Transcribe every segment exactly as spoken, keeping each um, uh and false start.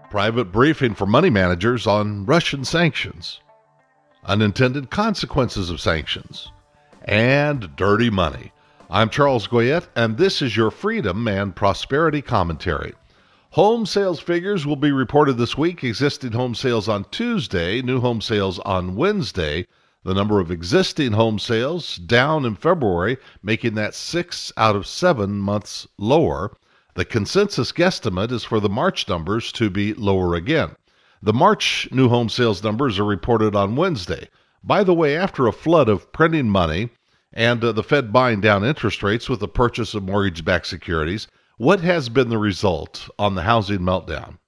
Private briefing for money managers on Russian sanctions, unintended consequences of sanctions, and dirty money. I'm Charles Goyette, and this is your Freedom and Prosperity Commentary. Home sales figures will be reported this week. Existing home sales on Tuesday, new home sales on Wednesday. The number of existing home sales down in February, making that six out of seven months lower. The consensus guesstimate is for the March numbers to be lower again. The March new home sales numbers are reported on Wednesday. By the way, after a flood of printing money and uh, the Fed buying down interest rates with the purchase of mortgage-backed securities, what has been the result on the housing meltdown?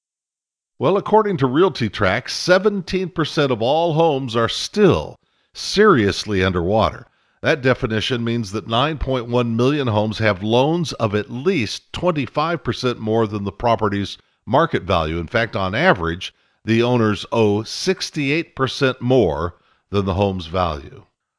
Well, according to RealtyTrac, seventeen percent of all homes are still seriously underwater. That definition means that nine point one million homes have loans of at least twenty-five percent more than the property's market value. In fact, on average, the owners owe sixty-eight percent more than the home's value.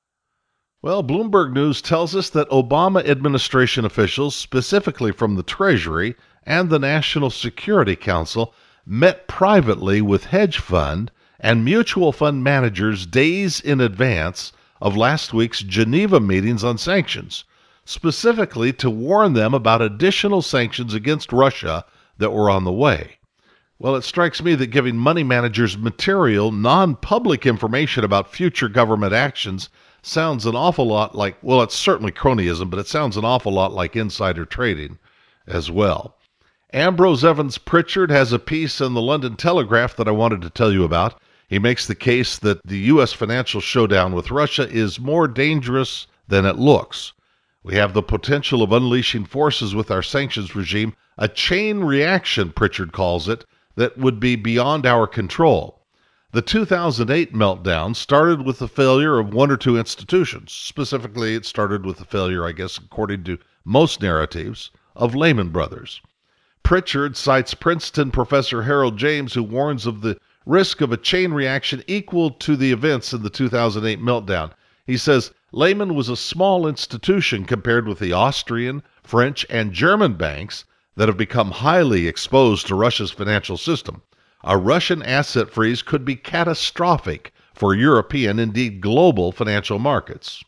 Well, Bloomberg News tells us that Obama administration officials, specifically from the Treasury and the National Security Council, met privately with hedge fund and mutual fund managers days in advance of last week's Geneva meetings on sanctions, specifically to warn them about additional sanctions against Russia that were on the way. Well, it strikes me that giving money managers material, non-public information about future government actions sounds an awful lot like, well, it's certainly cronyism, but it sounds an awful lot like insider trading as well. Ambrose Evans Pritchard has a piece in the London Telegraph that I wanted to tell you about. He makes the case that the U S financial showdown with Russia is more dangerous than it looks. We have the potential of unleashing forces with our sanctions regime, a chain reaction, Pritchard calls it, that would be beyond our control. The two thousand eight meltdown started with the failure of one or two institutions. Specifically, it started with the failure, I guess, according to most narratives, of Lehman Brothers. Pritchard cites Princeton professor Harold James, who warns of the risk of a chain reaction equal to the events in the two thousand eight meltdown. He says, Lehman was a small institution compared with the Austrian, French, and German banks that have become highly exposed to Russia's financial system. A Russian asset freeze could be catastrophic for European, indeed global, financial markets.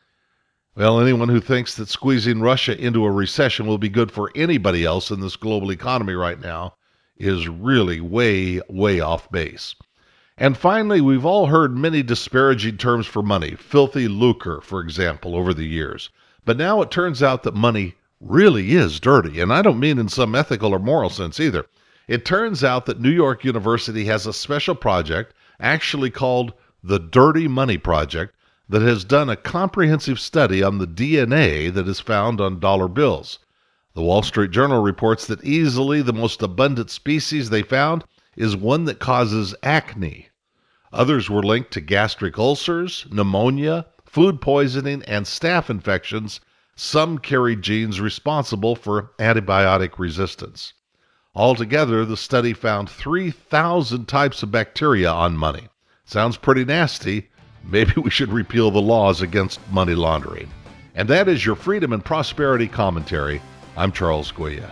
Well, anyone who thinks that squeezing Russia into a recession will be good for anybody else in this global economy right now is really way, way off base. And finally, we've all heard many disparaging terms for money, filthy lucre, for example, over the years. But now it turns out that money really is dirty, and I don't mean in some ethical or moral sense either. It turns out that New York University has a special project, actually called the Dirty Money Project, that has done a comprehensive study on the D N A that is found on dollar bills. The Wall Street Journal reports that easily the most abundant species they found is one that causes acne. Others were linked to gastric ulcers, pneumonia, food poisoning, and staph infections. Some carried genes responsible for antibiotic resistance. Altogether, the study found three thousand types of bacteria on money. Sounds pretty nasty. Maybe we should repeal the laws against money laundering. And that is your Freedom and Prosperity Commentary. I'm Charles Goyette.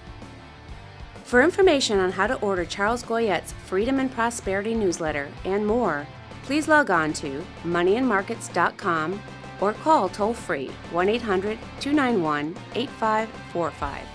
For information on how to order Charles Goyette's Freedom and Prosperity newsletter and more, please log on to money and markets dot com or call toll-free one eight hundred two nine one eight five four five.